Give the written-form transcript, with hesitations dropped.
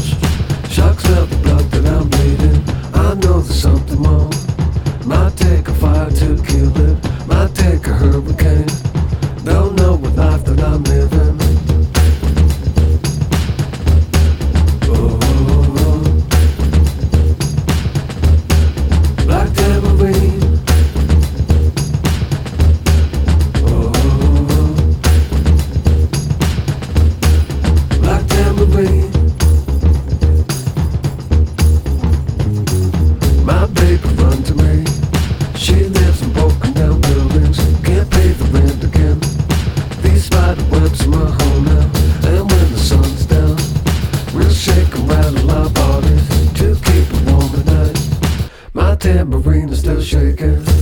Shock smell the blood that I'm bleeding. I know there's something wrong. Might take a fire to kill it. Might take a hurricane. Don't know what life that I'm living. Oh, black tambourine. Oh, black tambourine. My baby run to me. She lives in broken down buildings. Can't pay the rent again. These spider webs are my home now. And when the sun's down, we'll shake and rattle our bodies to keep it warm at night. My tambourine is still shaking.